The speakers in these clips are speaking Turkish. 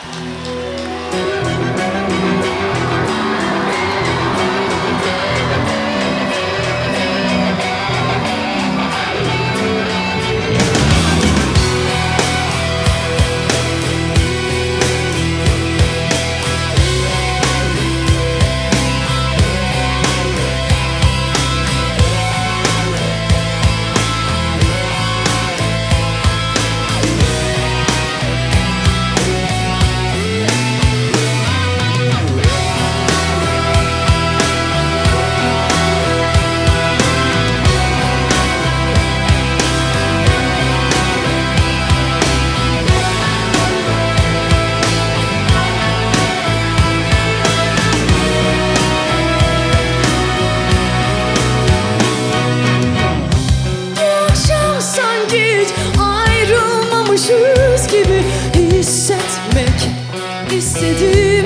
Ayrılmamışız gibi hissetmek istedim.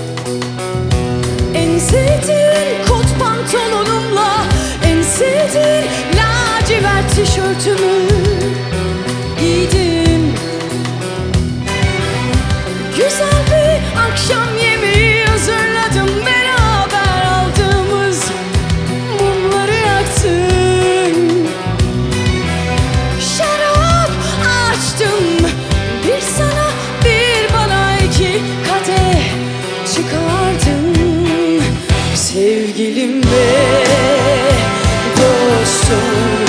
En sevdiğin kot pantolonumla en sevdiğin lacivert tişörtümü giydim. Güzel bir akşam yemeği hazırladım, beraber aldığımız mumları yaktım. Şarap açtım, bir sana bir bana iki kadeh çıkardım. Sevgilim ve dostum,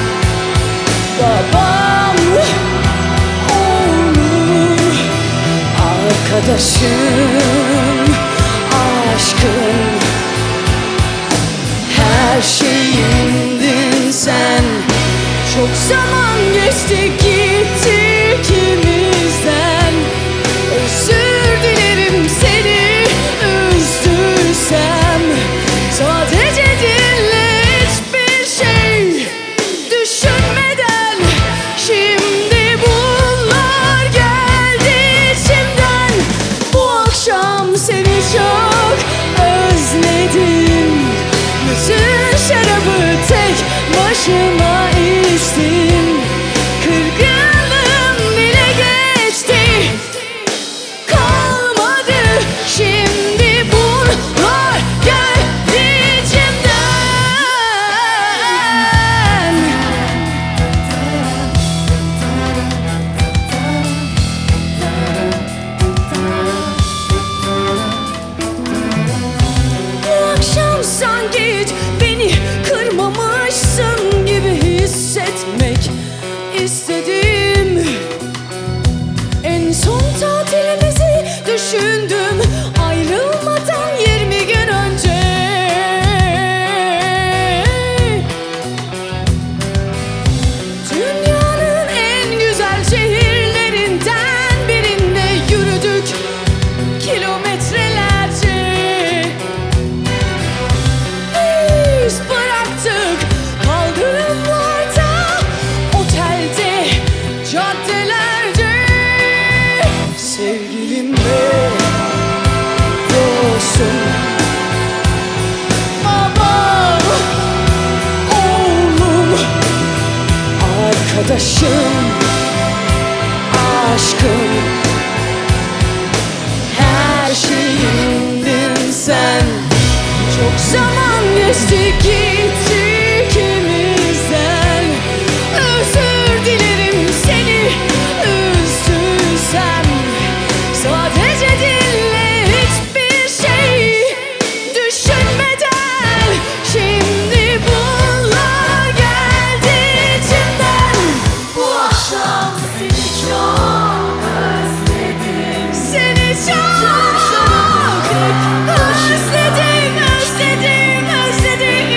babam, oğlum, arkadaşım, aşkım, her şeyimdin sen. Çok zaman geçti gitti ikimizden. Özür dilerim seni üzdüysem. Sadece dinle, hiçbir şey düşünmeden. Şimdi bunlar geldi içimden. Bu akşam seni çok özledim. Bütün şarabı tek başıma içtim. Kırgınlığım bile geçti, kalmadı. Şimdi bunlar geldi içimden. Bu akşam sanki hiç beni kırmamışsın gibi hissetmek istedim. En son tatilimizi düşündüm, ayrılmadan 20 gün önce. Dünyanın en güzel şehirlerinden birinde yürüdük kilometrelerce. İz bıraktık kaldırımlarda, otelde, caddelerde. Sevgilim ve dostum, babam, oğlum, arkadaşım, aşkım, her şeyimdin sen. Çok zaman geçti gitti ikimizden. Özür dilerim seni üzdüysem. Sadece dinle, hiçbir şey düşünmeden. Şimdi bunlar geldi içimden. Bu akşam seni çok özledim. Seni çok özledim, özledim, özledim.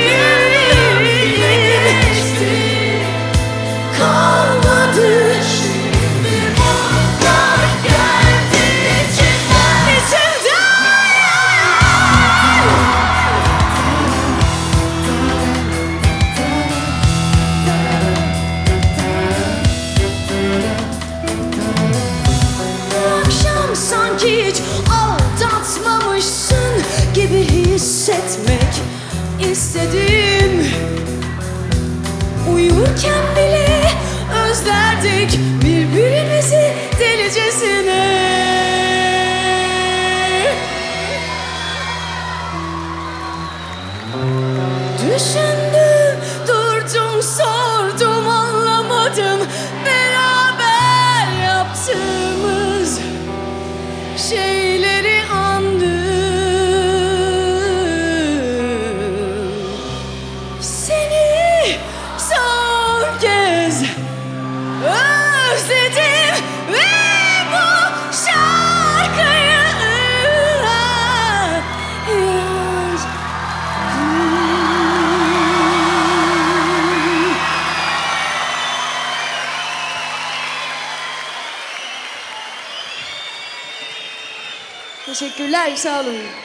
Kalmadı. Şimdi bunlar geldi içimden. Bu akşam sanki hiç aldatmamışsın gibi hissetmek istedim. Uyurken bile özlerdik birbirimizi delicesine. Teşekkürler, sağ olun.